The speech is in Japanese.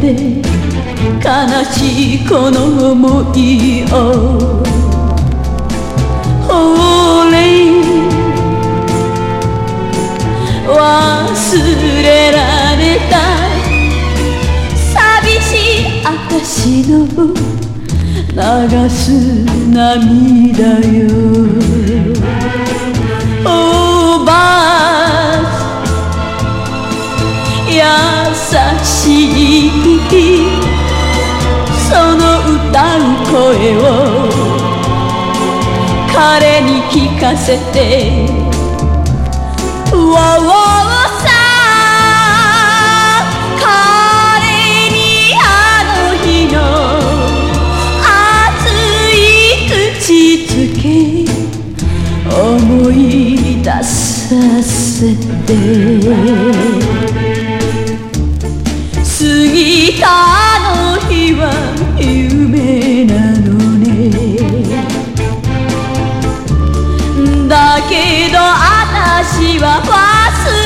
て悲しいこの想いをほれ忘れられた寂しい私の流す涙よ。おばあ優しいその歌う声を彼に聞かせてわわさ彼にあの日の熱い口づけ思い出させて過ぎたあの日は夢なのねだけど私は忘